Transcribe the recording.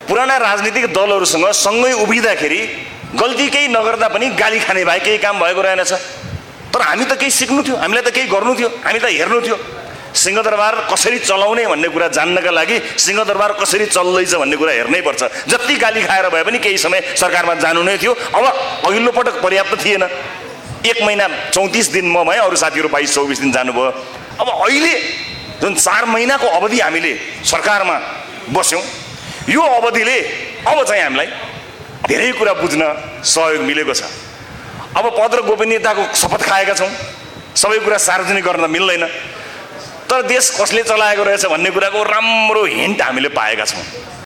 पुराना राजनीतिक दलहरूसँग सँगै उभिँदाखेरि गल्ती केही नगर्दा पनि गाली खाने भए केही काम भएको रहेनछ। तर हामी त केही सिक्नु थियो, हामीलाई त केही गर्नु थियो, हामी त हेर्नु थियो। सिंहदरबार कसरी चलाउने भन्ने कुरा जान्नका लागि सिंहदरबार कसरी चल्दैछ भन्ने कुरा हेर्नै पर्छ। जति गाली खाएर भए पनि केही समय सरकारमा जानु नै थियो। अब अघिल्लो पटक पर्याप्त थिएन, 1 महिना 34 दिन म भएँ, अरू साथीहरू 22-24 दिन जानुभयो। अब अहिले जुन 4 महिनाको अवधि हामीले सरकारमा बस्यौँ, यो अवधिले अब चाहिँ हामीलाई धेरै कुरा बुझ्न सहयोग मिलेको छ। अब पद र गोपनीयताको शपथ खाएका छौँ, सबै कुरा सार्वजनिक गर्न मिल्दैन, तर देश कसले चलाएको रहेछ भन्ने कुराको राम्रो हिन्ट हामीले पाएका छौँ।